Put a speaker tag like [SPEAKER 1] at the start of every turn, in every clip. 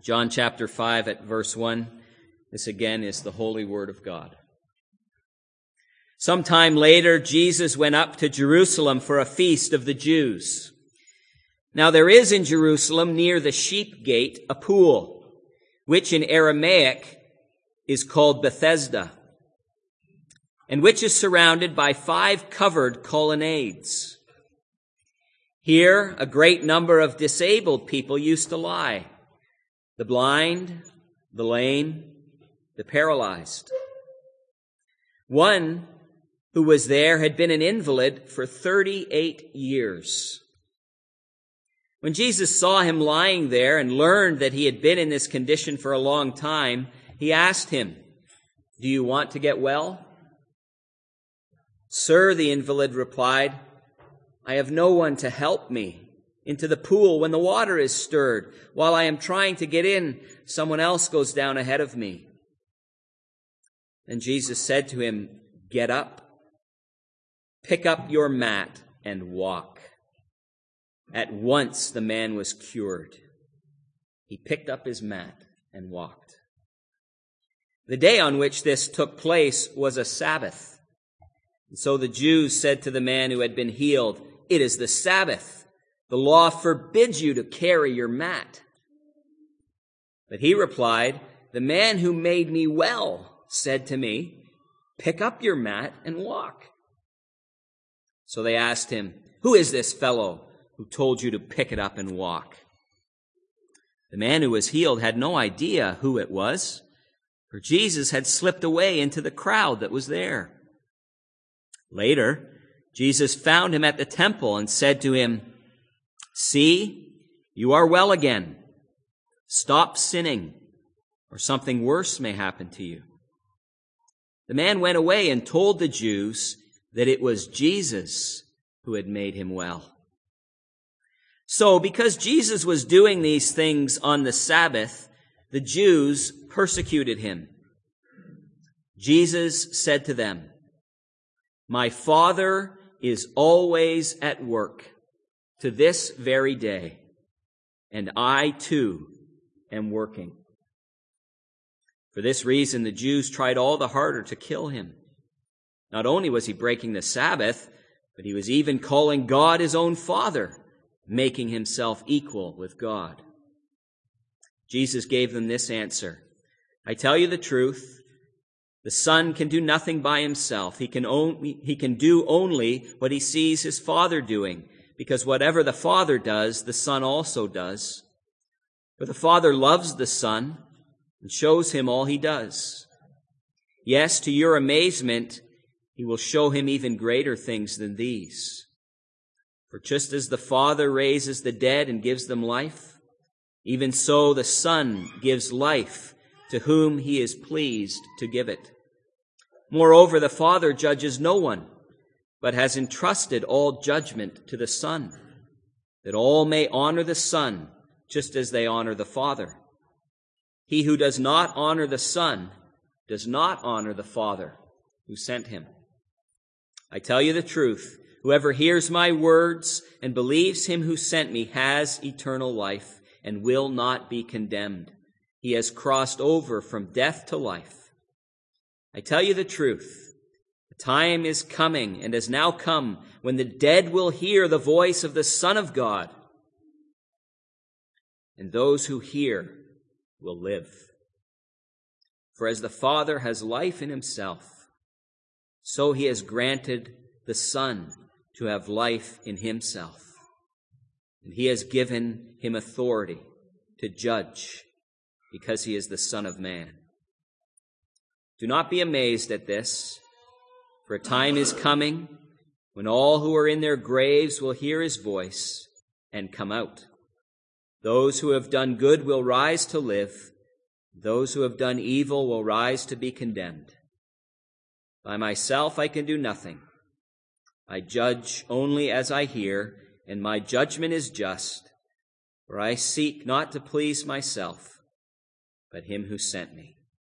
[SPEAKER 1] John chapter 5 at verse 1. This again is the holy word of God. Sometime later, Jesus went up to Jerusalem for a feast of the Jews. Now there is in Jerusalem near the sheep gate a pool, which in Aramaic is called Bethesda, and which is surrounded by 5 covered colonnades. Here a great number of disabled people used to lie: the blind, the lame, the paralyzed. One who was there had been an invalid for 38 years. When Jesus saw him lying there and learned that he had been in this condition for a long time, he asked him, "Do you want to get well?" "Sir," the invalid replied, "I have no one to help me into the pool when the water is stirred. While I am trying to get in, someone else goes down ahead of me." Then Jesus said to him, "Get up, pick up your mat, and walk." At once the man was cured. He picked up his mat and walked. The day on which this took place was a Sabbath. And so the Jews said to the man who had been healed, "It is the Sabbath. The law forbids you to carry your mat." But he replied, "The man who made me well said to me, 'Pick up your mat and walk.'" So they asked him, "Who is this fellow who told you to pick it up and walk?" The man who was healed had no idea who it was, for Jesus had slipped away into the crowd that was there. Later, Jesus found him at the temple and said to him, "See, you are well again. Stop sinning, or something worse may happen to you." The man went away and told the Jews that it was Jesus who had made him well. So, because Jesus was doing these things on the Sabbath, the Jews persecuted him. Jesus said to them, "My Father is always at work to this very day, and I too am working." For this reason, the Jews tried all the harder to kill him. Not only was he breaking the Sabbath, but he was even calling God his own Father, making himself equal with God. Jesus gave them this answer, "I tell you the truth, the Son can do nothing by himself. He can do only what he sees his Father doing, because whatever the Father does, the Son also does. For the Father loves the Son and shows him all he does. Yes, to your amazement, he will show him even greater things than these. For just as the Father raises the dead and gives them life, even so the Son gives life to whom he is pleased to give it. Moreover, the Father judges no one, but has entrusted all judgment to the Son, that all may honor the Son just as they honor the Father. He who does not honor the Son does not honor the Father who sent him. I tell you the truth, whoever hears my words and believes him who sent me has eternal life and will not be condemned. He has crossed over from death to life. I tell you the truth, the time is coming and has now come when the dead will hear the voice of the Son of God, and those who hear will live. For as the Father has life in himself, so he has granted the Son to have life in himself. And he has given him authority to judge, because he is the Son of Man. Do not be amazed at this, for a time is coming when all who are in their graves will hear his voice and come out. Those who have done good will rise to live. Those who have done evil will rise to be condemned. By myself I can do nothing. I judge only as I hear, and my judgment is just, for I seek not to please myself, but him who sent me.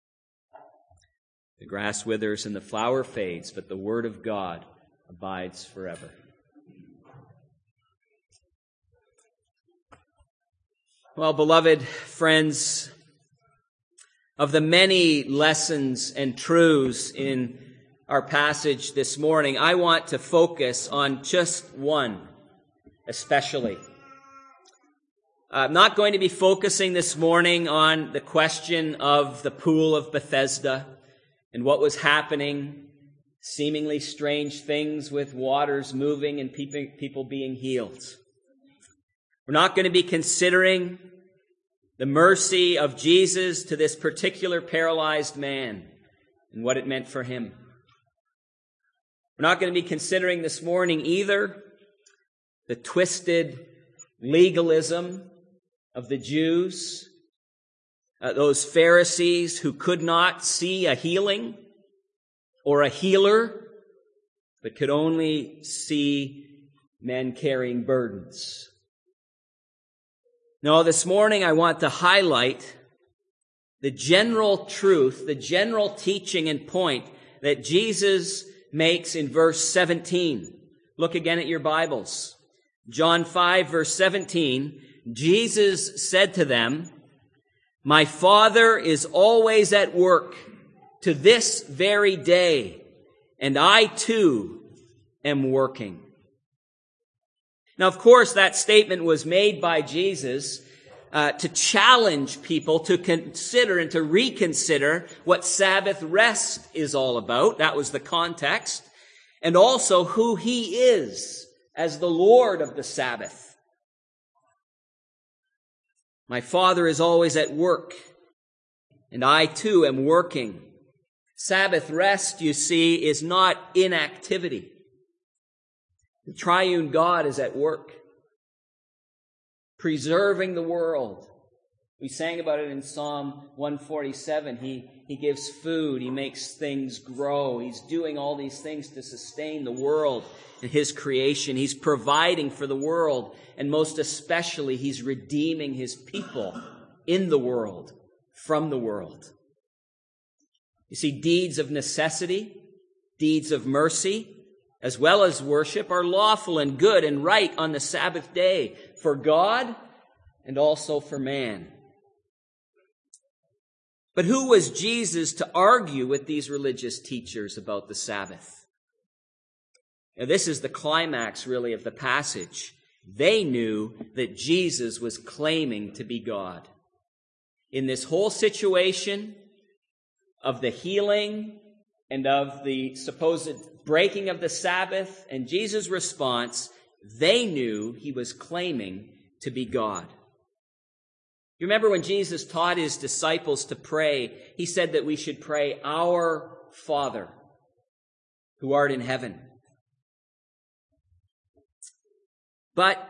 [SPEAKER 1] The grass withers and the flower fades, but the word of God abides forever. Well, beloved friends, of the many lessons and truths in our passage this morning, I want to focus on just one especially. I'm not going to be focusing this morning on the question of the pool of Bethesda and what was happening, seemingly strange things with waters moving and people being healed. We're not going to be considering the mercy of Jesus to this particular paralyzed man and what it meant for him. We're not going to be considering this morning either the twisted legalism of the Jews, those Pharisees who could not see a healing or a healer, but could only see men carrying burdens. No, this morning I want to highlight the general truth, the general teaching and point that Jesus makes in verse 17. Look again at your Bibles. John 5, verse 17, Jesus said to them, "My Father is always at work to this very day, and I too am working." Now, of course, that statement was made by Jesus to challenge people to consider and to reconsider what Sabbath rest is all about. That was the context. And also who he is as the Lord of the Sabbath. My Father is always at work, and I too am working. Sabbath rest, you see, is not inactivity. The triune God is at work, preserving the world. We sang about it in Psalm 147. He gives food. He makes things grow. He's doing all these things to sustain the world and his creation. He's providing for the world. And most especially, he's redeeming his people in the world, from the world. You see, deeds of necessity, deeds of mercy, as well as worship, are lawful and good and right on the Sabbath day for God and also for man. But who was Jesus to argue with these religious teachers about the Sabbath? Now, this is the climax, really, of the passage. They knew that Jesus was claiming to be God. In this whole situation of the healing and of the supposed breaking of the Sabbath and Jesus' response, they knew he was claiming to be God. You remember when Jesus taught his disciples to pray, he said that we should pray, "Our Father, who art in heaven." But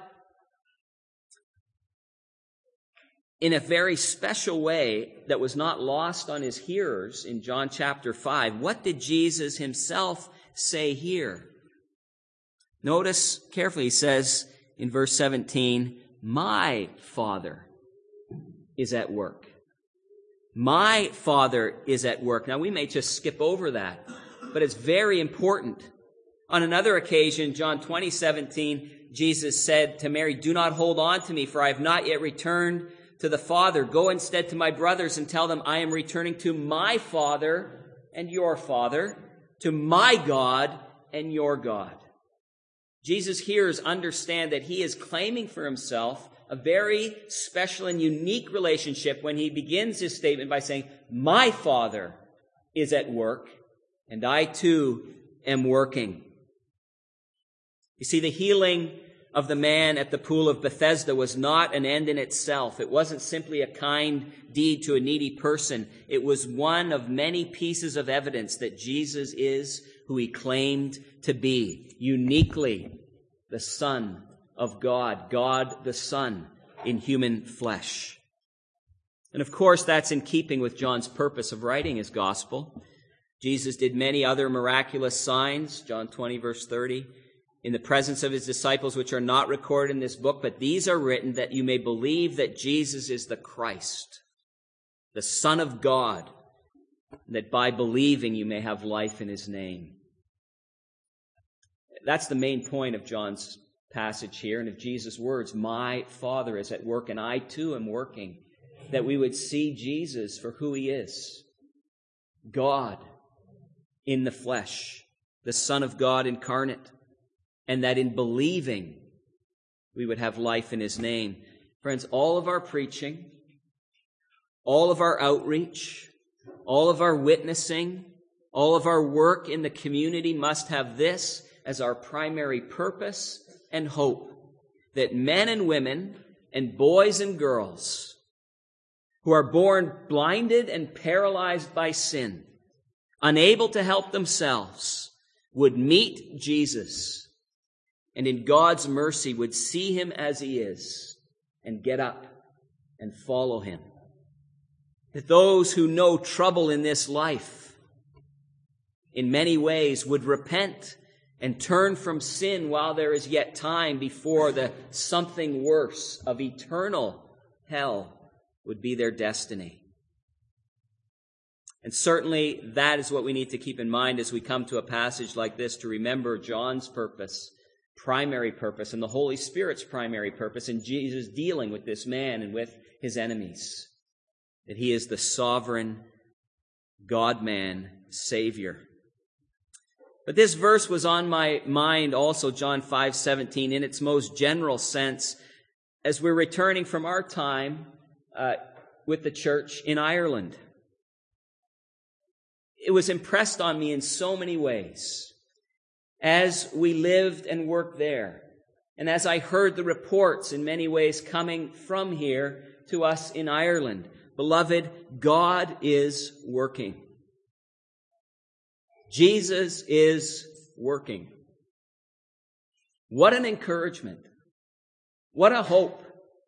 [SPEAKER 1] in a very special way that was not lost on his hearers in John chapter 5, what did Jesus himself say here? Notice carefully, he says in verse 17, "My Father is at work." My Father is at work. Now, we may just skip over that, but it's very important. On another occasion, John 20:17, Jesus said to Mary, "Do not hold on to me, for I have not yet returned to the Father. Go instead to my brothers and tell them I am returning to my Father and your Father, to my God and your God." Jesus' hearers understand that he is claiming for himself a very special and unique relationship when he begins his statement by saying, "My Father is at work, and I too am working." You see, the healing of the man at the pool of Bethesda was not an end in itself. It wasn't simply a kind deed to a needy person. It was one of many pieces of evidence that Jesus is who he claimed to be, uniquely the Son of God, God the Son in human flesh. And of course, that's in keeping with John's purpose of writing his gospel. Jesus did many other miraculous signs, John 20, verse 30, in the presence of his disciples, which are not recorded in this book, but these are written that you may believe that Jesus is the Christ, the Son of God, and that by believing you may have life in his name. That's the main point of John's passage here and of Jesus' words, my Father is at work and I too am working, that we would see Jesus for who he is. God in the flesh, the Son of God incarnate, and that in believing we would have life in his name. Friends, all of our preaching, all of our outreach, all of our witnessing, all of our work in the community must have this as our primary purpose and hope, that men and women and boys and girls who are born blinded and paralyzed by sin, unable to help themselves, would meet Jesus and in God's mercy would see him as he is and get up and follow him. That those who know trouble in this life in many ways would repent and turn from sin while there is yet time before the something worse of eternal hell would be their destiny. And certainly that is what we need to keep in mind as we come to a passage like this, to remember John's purpose, primary purpose, and the Holy Spirit's primary purpose in Jesus dealing with this man and with his enemies. That he is the sovereign God-man Savior. But this verse was on my mind also, John 5:17, in its most general sense, as we're returning from our time with the church in Ireland. It was impressed on me in so many ways as we lived and worked there, and as I heard the reports in many ways coming from here to us in Ireland. Beloved, God is working. Jesus is working. What an encouragement. What a hope.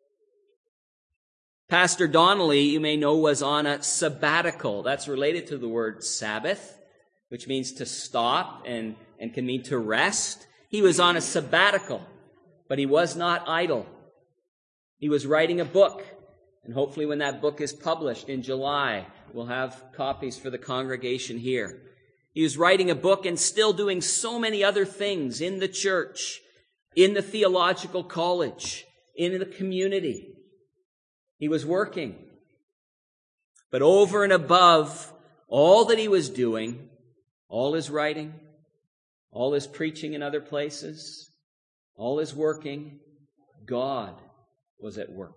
[SPEAKER 1] Pastor Donnelly, you may know, was on a sabbatical. That's related to the word Sabbath, which means to stop and can mean to rest. He was on a sabbatical, but he was not idle. He was writing a book, and hopefully when that book is published in July, we'll have copies for the congregation here. He was writing a book and still doing so many other things in the church, in the theological college, in the community. He was working. But over and above all that he was doing, all his writing, all his preaching in other places, all his working, God was at work.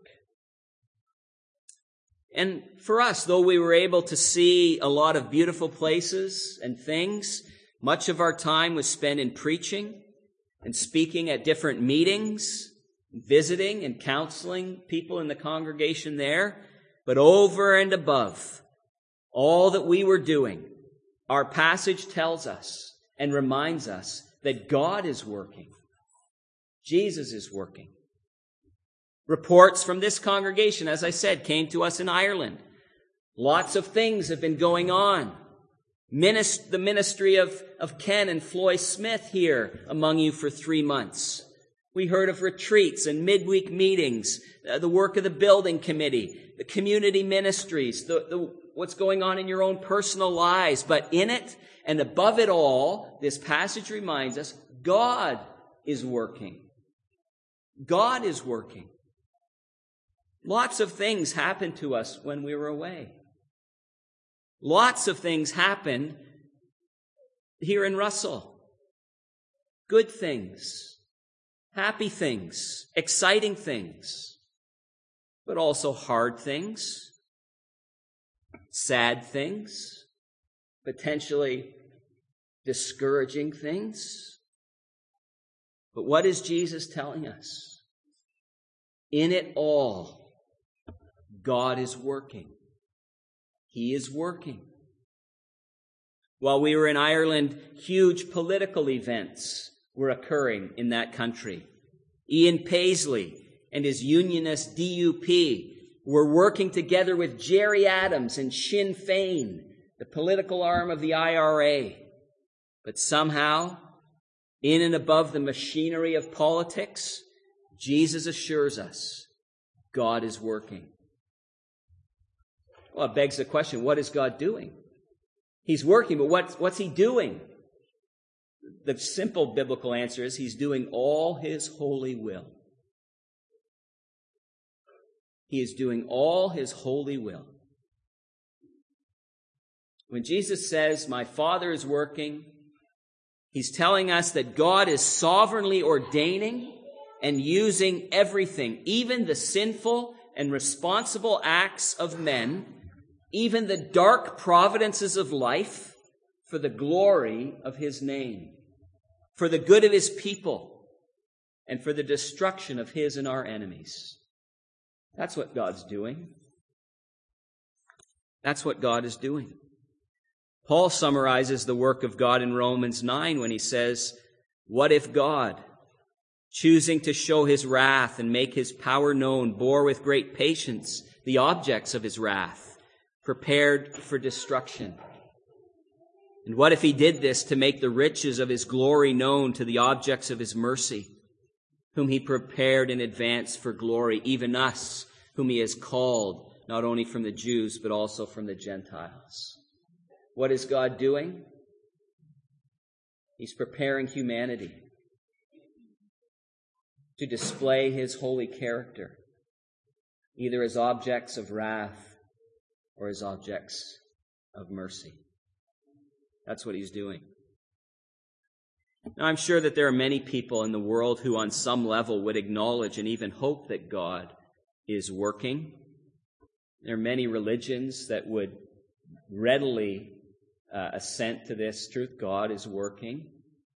[SPEAKER 1] And for us, though we were able to see a lot of beautiful places and things, much of our time was spent in preaching and speaking at different meetings, visiting and counseling people in the congregation there. But over and above all that we were doing, our passage tells us and reminds us that God is working. Jesus is working. Reports from this congregation, as I said, came to us in Ireland. Lots of things have been going on. The ministry of Ken and Floy Smith here among you for 3 months. We heard of retreats and midweek meetings, the work of the building committee, the community ministries, what's going on in your own personal lives. But in it and above it all, this passage reminds us, God is working. God is working. Lots of things happened to us when we were away. Lots of things happened here in Russell. Good things, happy things, exciting things, but also hard things, sad things, potentially discouraging things. But what is Jesus telling us? In it all, God is working. He is working. While we were in Ireland, huge political events were occurring in that country. Ian Paisley and his unionist DUP were working together with Gerry Adams and Sinn Féin, the political arm of the IRA. But somehow, in and above the machinery of politics, Jesus assures us God is working. Well, it begs the question, what is God doing? He's working, but what's he doing? the simple biblical answer is he's doing all his holy will. He is doing all his holy will. When Jesus says, my Father is working, he's telling us that God is sovereignly ordaining and using everything, even the sinful and responsible acts of men, even the dark providences of life, for the glory of his name, for the good of his people, and for the destruction of his and our enemies. That's what God's doing. That's what God is doing. Paul summarizes the work of God in Romans 9 when he says, what if God, choosing to show his wrath and make his power known, bore with great patience the objects of his wrath, prepared for destruction? And what if he did this to make the riches of his glory known to the objects of his mercy, whom he prepared in advance for glory, even us, whom he has called, not only from the Jews, but also from the Gentiles? What is God doing? He's preparing humanity to display his holy character, either as objects of wrath or as objects of mercy. That's what he's doing. Now, I'm sure that there are many people in the world who on some level would acknowledge and even hope that God is working. There are many religions that would readily assent to this truth. God is working.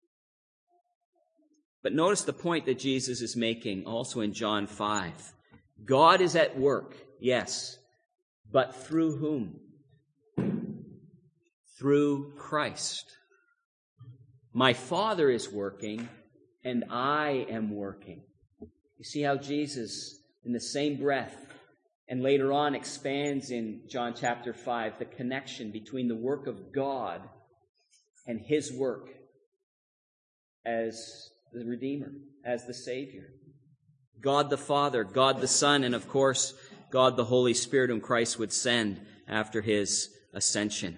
[SPEAKER 1] But notice the point that Jesus is making also in John 5. God is at work, yes, but through whom? Through Christ. My Father is working, and I am working. You see how Jesus, in the same breath, and later on expands in John chapter 5, the connection between the work of God and his work as the Redeemer, as the Savior. God the Father, God the Son, and of course, God the Holy Spirit, whom Christ would send after his ascension.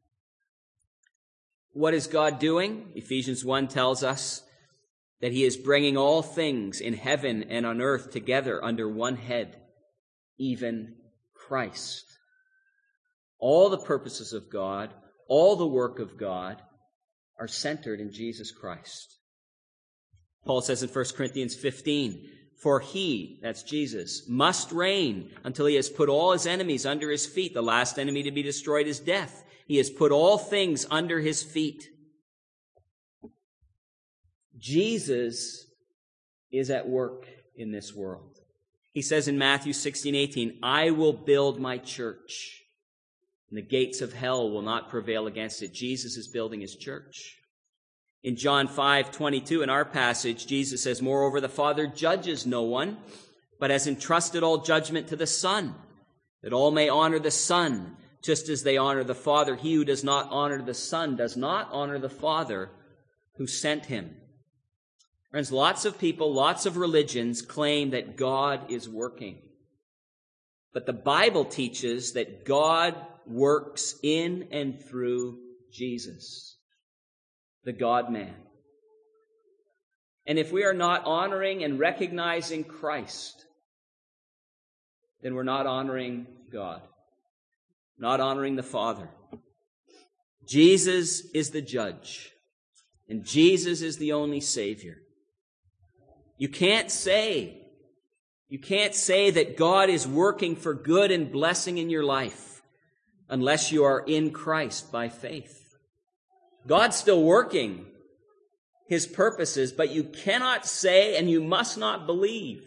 [SPEAKER 1] What is God doing? Ephesians 1 tells us that he is bringing all things in heaven and on earth together under one head, even Christ. All the purposes of God, all the work of God are centered in Jesus Christ. Paul says in 1 Corinthians 15, for he, that's Jesus, must reign until he has put all his enemies under his feet. The last enemy to be destroyed is death. He has put all things under his feet. Jesus is at work in this world. He says in Matthew 16:18, I will build my church, and the gates of hell will not prevail against it. Jesus is building his church. In John 5:22, in our passage, Jesus says, moreover, the Father judges no one, but has entrusted all judgment to the Son, that all may honor the Son, just as they honor the Father. He who does not honor the Son does not honor the Father who sent him. Friends, lots of people, lots of religions claim that God is working. But the Bible teaches that God works in and through Jesus, the God-man. And if we are not honoring and recognizing Christ, then we're not honoring God, not honoring the Father. Jesus is the judge, and Jesus is the only Savior. You can't say that God is working for good and blessing in your life unless you are in Christ by faith. God's still working his purposes, but you cannot say and you must not believe.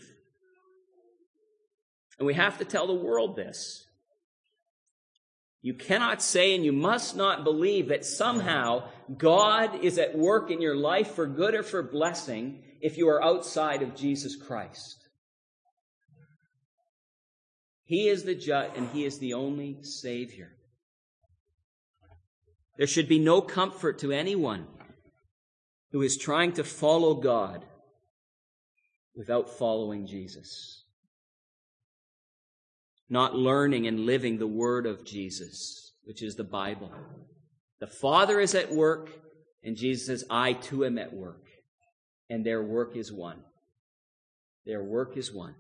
[SPEAKER 1] And we have to tell the world this. You cannot say and you must not believe that somehow God is at work in your life for good or for blessing if you are outside of Jesus Christ. He is the judge and he is the only Savior. There should be no comfort to anyone who is trying to follow God without following Jesus, not learning and living the word of Jesus, which is the Bible. The Father is at work, And Jesus says, I too am at work. And their work is one. Their work is one.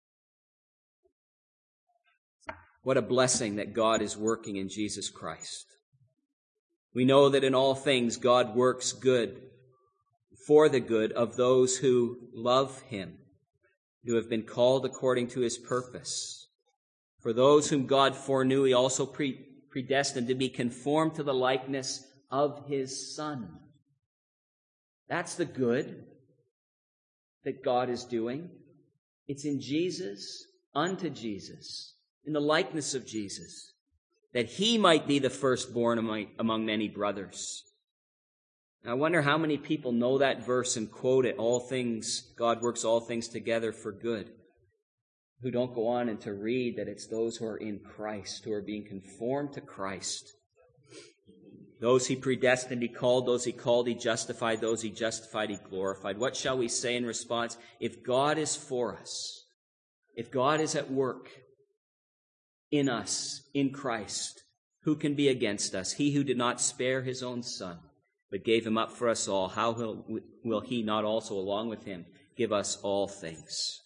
[SPEAKER 1] What a blessing that God is working in Jesus Christ. We know that in all things God works good for the good of those who love him, who have been called according to his purpose. For those whom God foreknew, he also predestined to be conformed to the likeness of his Son. That's the good that God is doing. It's in Jesus, unto Jesus, in the likeness of Jesus, that he might be the firstborn among many brothers. I wonder how many people know that verse and quote it, all things, God works all things together for good, who don't go on and to read that it's those who are in Christ, who are being conformed to Christ. Those he predestined, he called. Those he called, he justified. Those he justified, he glorified. What shall we say in response? If God is for us, if God is at work in us, in Christ, who can be against us? He who did not spare his own Son, but gave him up for us all, how will he not also, along with him, give us all things?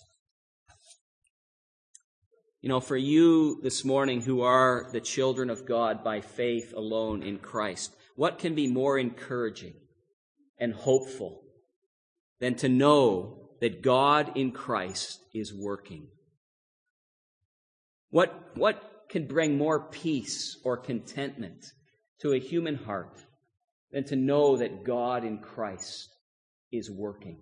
[SPEAKER 1] You know, for you this morning who are the children of God by faith alone in Christ, what can be more encouraging and hopeful than to know that God in Christ is working? What can bring more peace or contentment to a human heart than to know that God in Christ is working?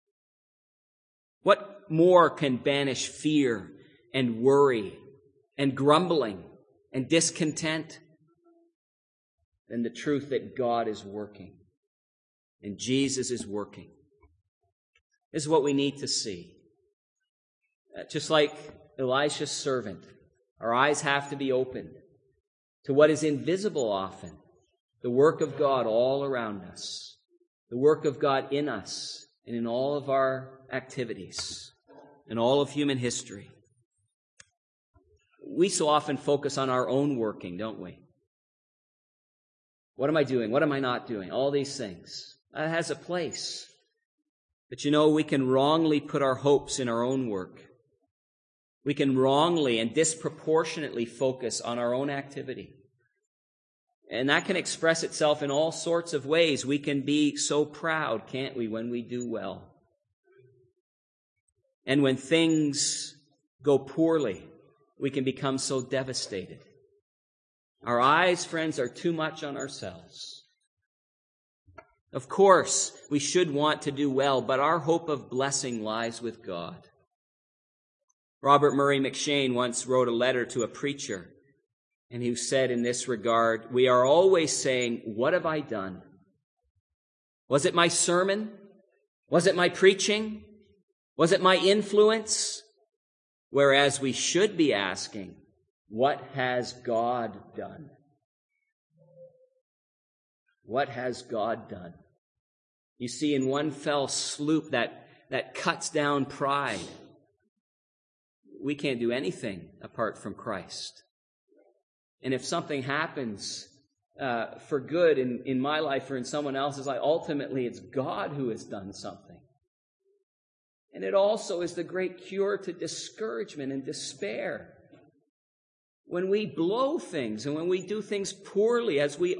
[SPEAKER 1] What more can banish fear and worry and grumbling and discontent than the truth that God is working and Jesus is working? This is what we need to see. Just like Elisha's servant, our eyes have to be opened to what is invisible often, the work of God all around us, the work of God in us and in all of our activities, in all of human history. We so often focus on our own working, don't we? What am I doing? What am I not doing? All these things. That has a place. But you know, we can wrongly put our hopes in our own work. We can wrongly and disproportionately focus on our own activity. And that can express itself in all sorts of ways. We can be so proud, can't we, when we do well? And when things go poorly, we can become so devastated. Our eyes, friends, are too much on ourselves. Of course, we should want to do well, but our hope of blessing lies with God. Robert Murray McShane once wrote a letter to a preacher, and he said in this regard, we are always saying, what have I done? Was it my sermon? Was it my preaching? Was it my influence? Whereas we should be asking, what has God done? What has God done? You see, in one fell swoop that cuts down pride, we can't do anything apart from Christ. And if something happens for good in my life or in someone else's life, ultimately it's God who has done something. And it also is the great cure to discouragement and despair. When we blow things and when we do things poorly, as we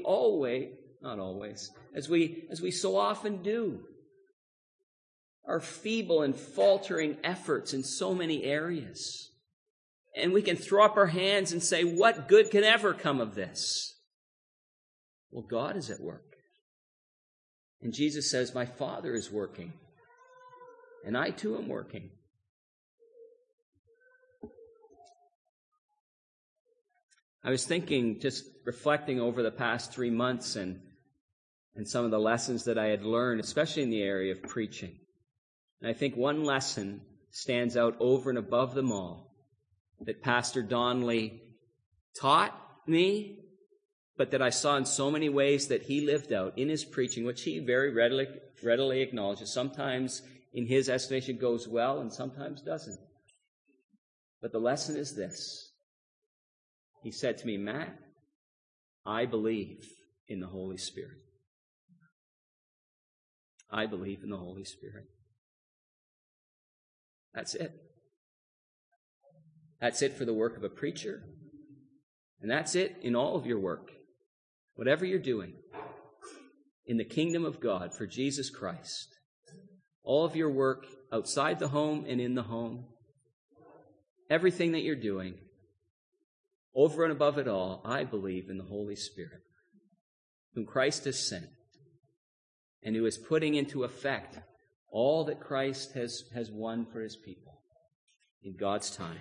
[SPEAKER 1] as we so often do, our feeble and faltering efforts in so many areas. And we can throw up our hands and say, what good can ever come of this? Well, God is at work. And Jesus says, my Father is working. And I too am working. I was thinking, just reflecting over the past 3 months and some of the lessons that I had learned, especially in the area of preaching. And I think one lesson stands out over and above them all that Pastor Donnelly taught me, but that I saw in so many ways that he lived out in his preaching, which he very readily acknowledges. Sometimes in his estimation goes well and sometimes doesn't. But the lesson is this. He said to me, Matt, I believe in the Holy Spirit. I believe in the Holy Spirit. That's it. That's it for the work of a preacher. And that's it in all of your work. Whatever you're doing in the kingdom of God for Jesus Christ. All of your work outside the home and in the home. Everything that you're doing. Over and above it all, I believe in the Holy Spirit, whom Christ has sent, and who is putting into effect all that Christ has won for his people in God's time.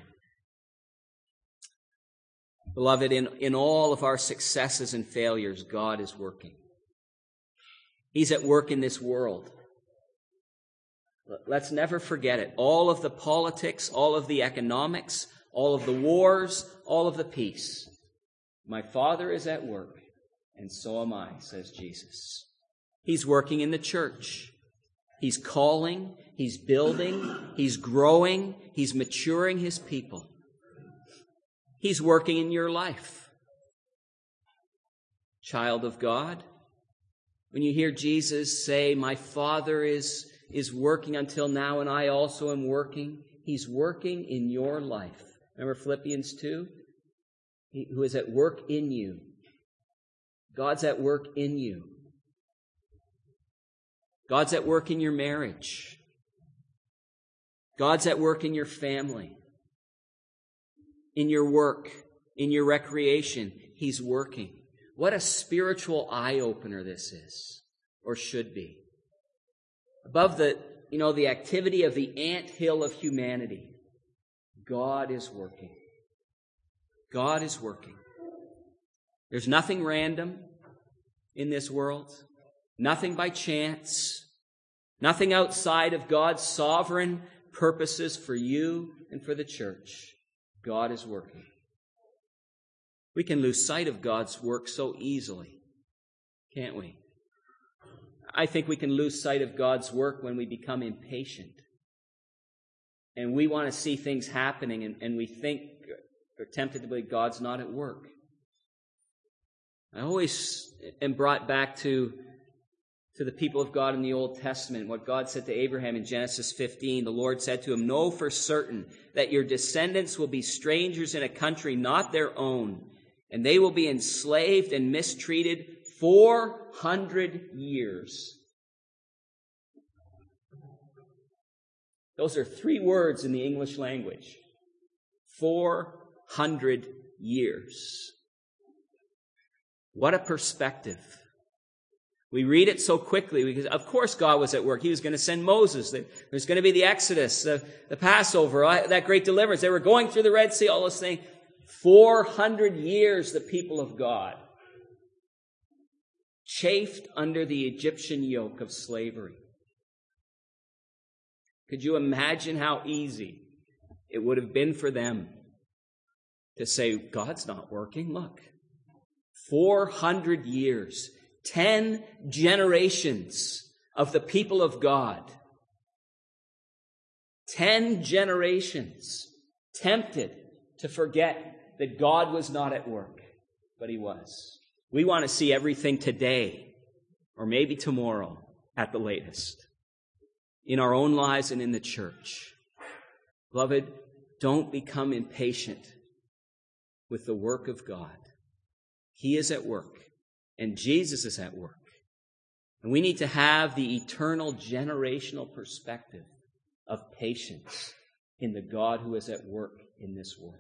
[SPEAKER 1] Beloved, in all of our successes and failures, God is working. He's at work in this world. Let's never forget it. All of the politics, all of the economics, all of the wars, all of the peace. My Father is at work, and so am I, says Jesus. He's working in the church. He's calling, he's building, he's growing, he's maturing his people. He's working in your life. Child of God, when you hear Jesus say, my Father is working until now and I also am working, he's working in your life. Remember Philippians 2? Who is at work in you. God's at work in you. God's at work in your marriage. God's at work in your family. In your work. In your recreation. He's working. What a spiritual eye-opener this is. Or should be. Above the activity of the anthill of humanity, God is working. God is working. There's nothing random in this world. Nothing by chance. Nothing outside of God's sovereign purposes for you and for the church. God is working. We can lose sight of God's work so easily, can't we? I think we can lose sight of God's work when we become impatient. And we want to see things happening, and we think, or tempted to believe, God's not at work. I always am brought back to the people of God in the Old Testament, what God said to Abraham in Genesis 15. The Lord said to him, know for certain that your descendants will be strangers in a country not their own, and they will be enslaved and mistreated 400 years. Those are 3 words in the English language. 400 years. What a perspective. We read it so quickly because, of course, God was at work. He was going to send Moses. There's going to be the Exodus, the Passover, that great deliverance. They were going through the Red Sea, all this thing. 400 years, the people of God chafed under the Egyptian yoke of slavery. Could you imagine how easy it would have been for them to say, God's not working? Look, 400 years, 10 generations of the people of God. 10 generations tempted to forget that God was not at work, but he was. We want to see everything today, or maybe tomorrow at the latest, in our own lives and in the church. Beloved, don't become impatient with the work of God. He is at work, and Jesus is at work. And we need to have the eternal generational perspective of patience in the God who is at work in this world.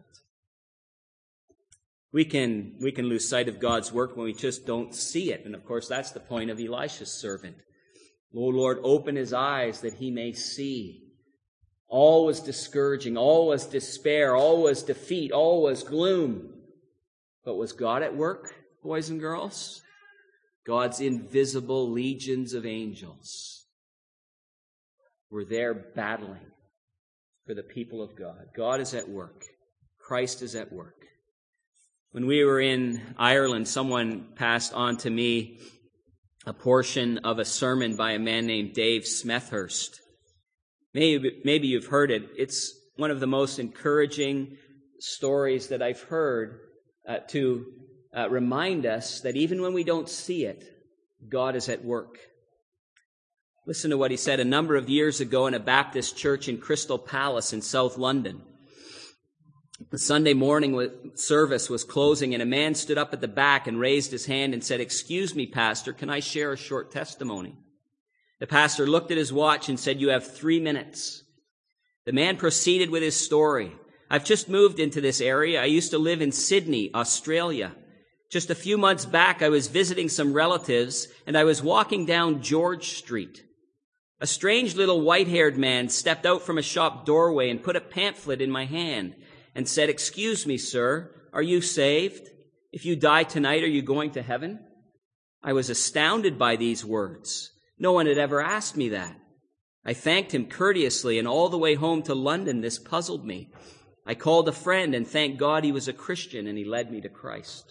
[SPEAKER 1] We can lose sight of God's work when we just don't see it. And of course, that's the point of Elisha's servant. O Lord, open his eyes that he may see. All was discouraging, all was despair, all was defeat, all was gloom. But was God at work, boys and girls? God's invisible legions of angels were there battling for the people of God. God is at work. Christ is at work. When we were in Ireland, someone passed on to me a portion of a sermon by a man named Dave Smethurst. Maybe you've heard it. It's one of the most encouraging stories that I've heard to remind us that even when we don't see it, God is at work. Listen to what he said a number of years ago in a Baptist church in Crystal Palace in South London. The Sunday morning service was closing, and a man stood up at the back and raised his hand and said, "Excuse me, Pastor, can I share a short testimony?" The pastor looked at his watch and said, "You have 3 minutes." The man proceeded with his story. "I've just moved into this area. I used to live in Sydney, Australia. Just a few months back, I was visiting some relatives, and I was walking down George Street. A strange little white-haired man stepped out from a shop doorway and put a pamphlet in my hand and said, 'Excuse me, sir, are you saved? If you die tonight, are you going to heaven?' I was astounded by these words. No one had ever asked me that. I thanked him courteously, and all the way home to London, this puzzled me. I called a friend and thanked God he was a Christian, and he led me to Christ."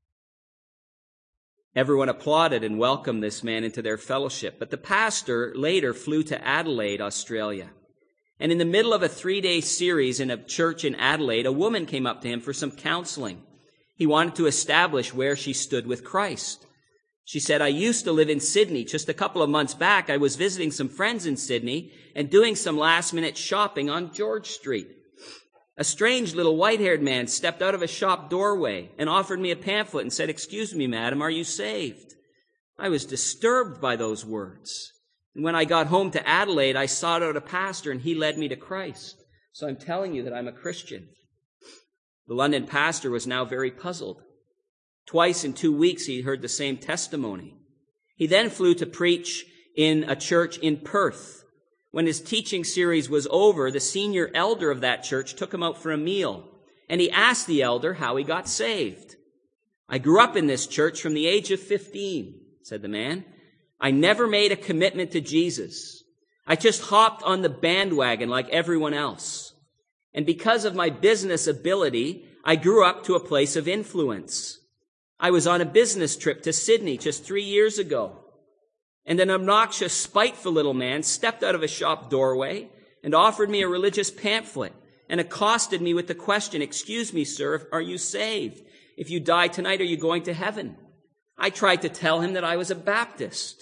[SPEAKER 1] Everyone applauded and welcomed this man into their fellowship, but the pastor later flew to Adelaide, Australia. And in the middle of a 3-day series in a church in Adelaide, a woman came up to him for some counseling. He wanted to establish where she stood with Christ. She said, "I used to live in Sydney. Just a couple of months back, I was visiting some friends in Sydney and doing some last-minute shopping on George Street. A strange little white-haired man stepped out of a shop doorway and offered me a pamphlet and said, 'Excuse me, madam, are you saved?' I was disturbed by those words. And when I got home to Adelaide, I sought out a pastor, and he led me to Christ. So I'm telling you that I'm a Christian." The London pastor was now very puzzled. Twice in 2 weeks, he heard the same testimony. He then flew to preach in a church in Perth. When his teaching series was over, the senior elder of that church took him out for a meal, and he asked the elder how he got saved. "I grew up in this church from the age of 15, said the man. "I never made a commitment to Jesus. I just hopped on the bandwagon like everyone else. And because of my business ability, I grew up to a place of influence. I was on a business trip to Sydney just 3 years ago, and an obnoxious, spiteful little man stepped out of a shop doorway and offered me a religious pamphlet and accosted me with the question, 'Excuse me, sir, are you saved? If you die tonight, are you going to heaven?' I tried to tell him that I was a Baptist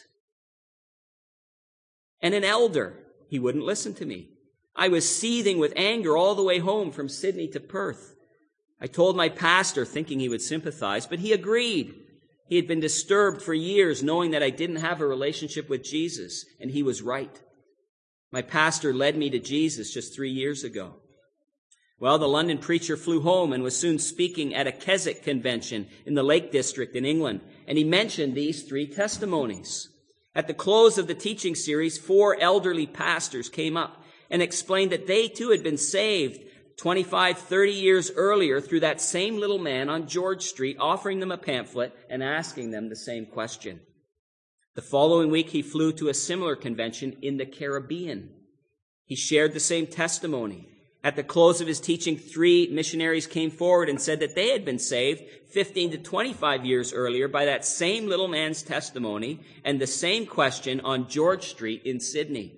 [SPEAKER 1] and an elder. He wouldn't listen to me. I was seething with anger all the way home from Sydney to Perth. I told my pastor, thinking he would sympathize, but he agreed. He had been disturbed for years, knowing that I didn't have a relationship with Jesus, and he was right. My pastor led me to Jesus just 3 years ago." Well, the London preacher flew home and was soon speaking at a Keswick convention in the Lake District in England, and he mentioned these 3 testimonies. At the close of the teaching series, 4 elderly pastors came up and explained that they too had been saved 25, 30 years earlier through that same little man on George Street, offering them a pamphlet and asking them the same question. The following week, he flew to a similar convention in the Caribbean. He shared the same testimony. At the close of his teaching, 3 missionaries came forward and said that they had been saved 15 to 25 years earlier by that same little man's testimony and the same question on George Street in Sydney.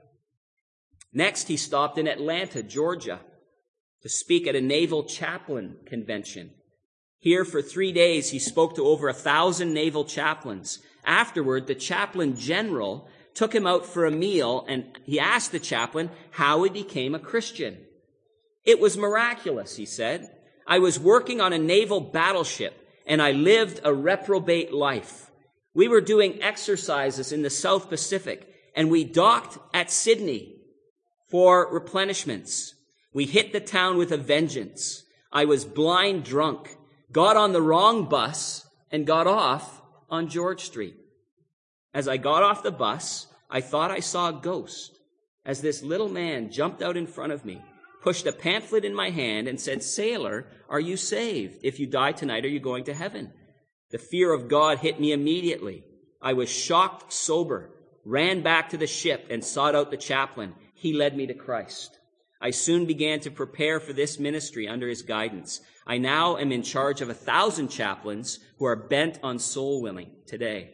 [SPEAKER 1] Next, he stopped in Atlanta, Georgia, to speak at a naval chaplain convention. Here for 3 days, he spoke to over 1,000 naval chaplains. Afterward, the chaplain general took him out for a meal, and he asked the chaplain how he became a Christian. "It was miraculous," he said. "I was working on a naval battleship, and I lived a reprobate life. We were doing exercises in the South Pacific, and we docked at Sydney for replenishments. We hit the town with a vengeance. I was blind drunk, got on the wrong bus, and got off on George Street. As I got off the bus, I thought I saw a ghost, as this little man jumped out in front of me, pushed a pamphlet in my hand, and said, 'Sailor, are you saved? If you die tonight, are you going to heaven?' The fear of God hit me immediately. I was shocked sober, ran back to the ship, and sought out the chaplain. He led me to Christ. I soon began to prepare for this ministry under his guidance. I now am in charge of 1,000 chaplains who are bent on soul winning today."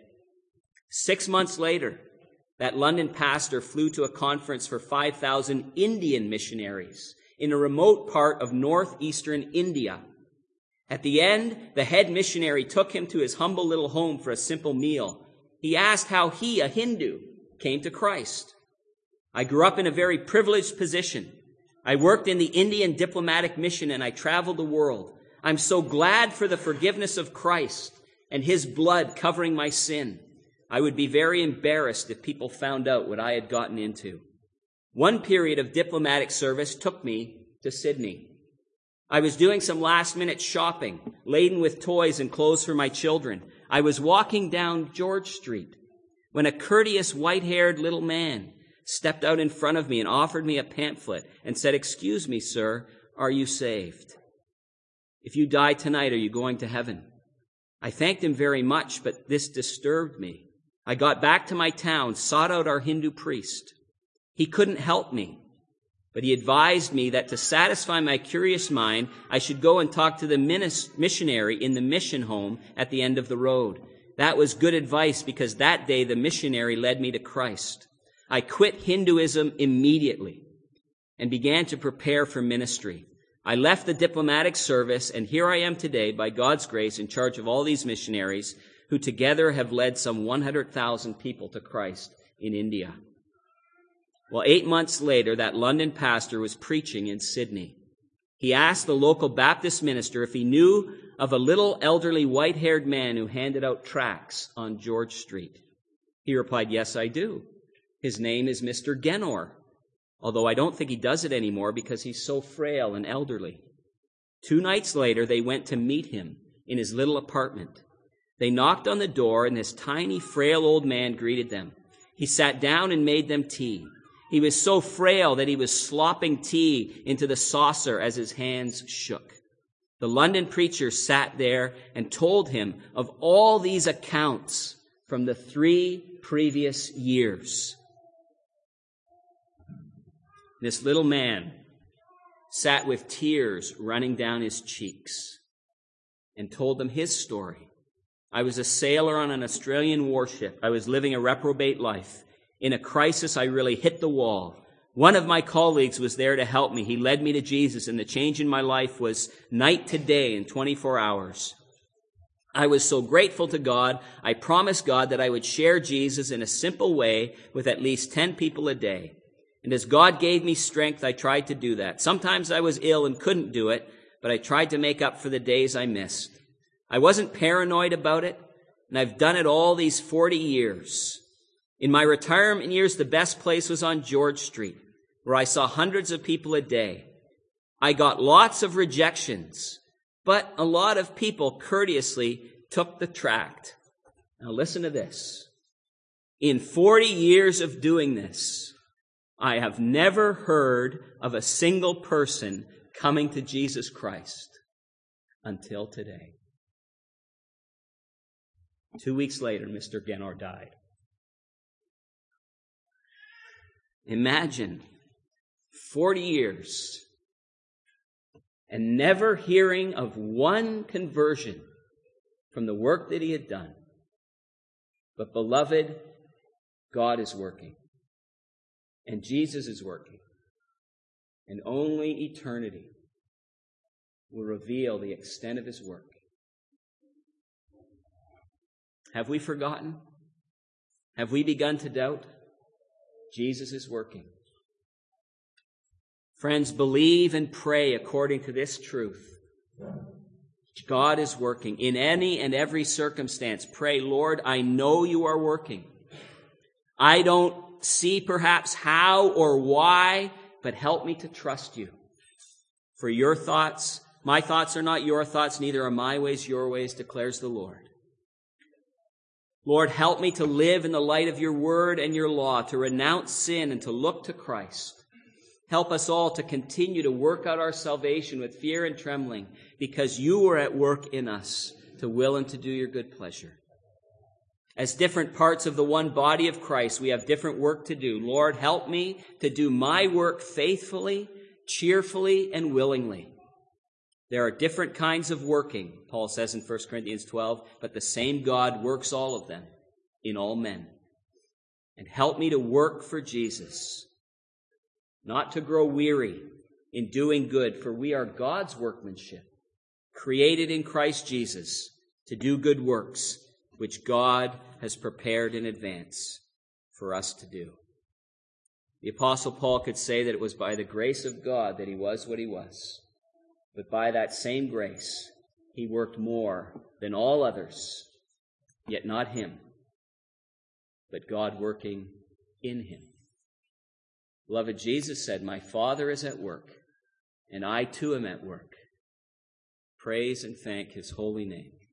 [SPEAKER 1] 6 months later, that London pastor flew to a conference for 5,000 Indian missionaries in a remote part of northeastern India. At the end, the head missionary took him to his humble little home for a simple meal. He asked how he, a Hindu, came to Christ. I grew up in a very privileged position. I worked in the Indian diplomatic mission and I traveled the world. I'm so glad for the forgiveness of Christ and his blood covering my sin. I would be very embarrassed if people found out what I had gotten into. One period of diplomatic service took me to Sydney. I was doing some last-minute shopping, laden with toys and clothes for my children. I was walking down George Street when a courteous, white-haired little man stepped out in front of me and offered me a pamphlet and said, "Excuse me, sir, are you saved? If you die tonight, are you going to heaven?" I thanked him very much, but this disturbed me. I got back to my town, sought out our Hindu priest. He couldn't help me, but he advised me that to satisfy my curious mind, I should go and talk to the missionary in the mission home at the end of the road. That was good advice because that day the missionary led me to Christ. I quit Hinduism immediately and began to prepare for ministry. I left the diplomatic service, and here I am today, by God's grace, in charge of all these missionaries who together have led some 100,000 people to Christ in India. Well, 8 months later, that London pastor was preaching in Sydney. He asked the local Baptist minister if he knew of a little elderly white-haired man who handed out tracts on George Street. He replied, "Yes, I do. His name is Mr. Genor, although I don't think he does it anymore because he's so frail and elderly." 2 nights later, they went to meet him in his little apartment. They knocked on the door, and this tiny, frail old man greeted them. He sat down and made them tea. He was so frail that he was slopping tea into the saucer as his hands shook. The London preacher sat there and told him of all these accounts from the 3 previous years. This little man sat with tears running down his cheeks and told them his story. "I was a sailor on an Australian warship. I was living a reprobate life. In a crisis, I really hit the wall. One of my colleagues was there to help me. He led me to Jesus, and the change in my life was night to day in 24 hours. I was so grateful to God, I promised God that I would share Jesus in a simple way with at least 10 people a day. And as God gave me strength, I tried to do that. Sometimes I was ill and couldn't do it, but I tried to make up for the days I missed. I wasn't paranoid about it, and I've done it all these 40 years. In my retirement years, the best place was on George Street, where I saw hundreds of people a day. I got lots of rejections, but a lot of people courteously took the tract." Now listen to this. "In 40 years of doing this, I have never heard of a single person coming to Jesus Christ until today." 2 weeks later, Mr. Genor died. Imagine 40 years and never hearing of one conversion from the work that he had done. But beloved, God is working. And Jesus is working. And only eternity will reveal the extent of his work. Have we forgotten? Have we begun to doubt? Jesus is working. Friends, believe and pray according to this truth. God is working. In any and every circumstance, pray, "Lord, I know you are working. I don't see perhaps how or why, but help me to trust you. For your thoughts, my thoughts are not your thoughts, neither are my ways your ways, declares the Lord. Lord, help me to live in the light of your word and your law, to renounce sin and to look to Christ. Help us all to continue to work out our salvation with fear and trembling, because you are at work in us to will and to do your good pleasure. As different parts of the one body of Christ, we have different work to do. Lord, help me to do my work faithfully, cheerfully, and willingly. There are different kinds of working, Paul says in 1 Corinthians 12, but the same God works all of them in all men. And help me to work for Jesus, not to grow weary in doing good, for we are God's workmanship, created in Christ Jesus to do good works, which God has prepared in advance for us to do. The Apostle Paul could say that it was by the grace of God that he was what he was. But by that same grace, he worked more than all others, yet not him, but God working in him. Beloved, Jesus said, "My Father is at work, and I too am at work." Praise and thank his holy name.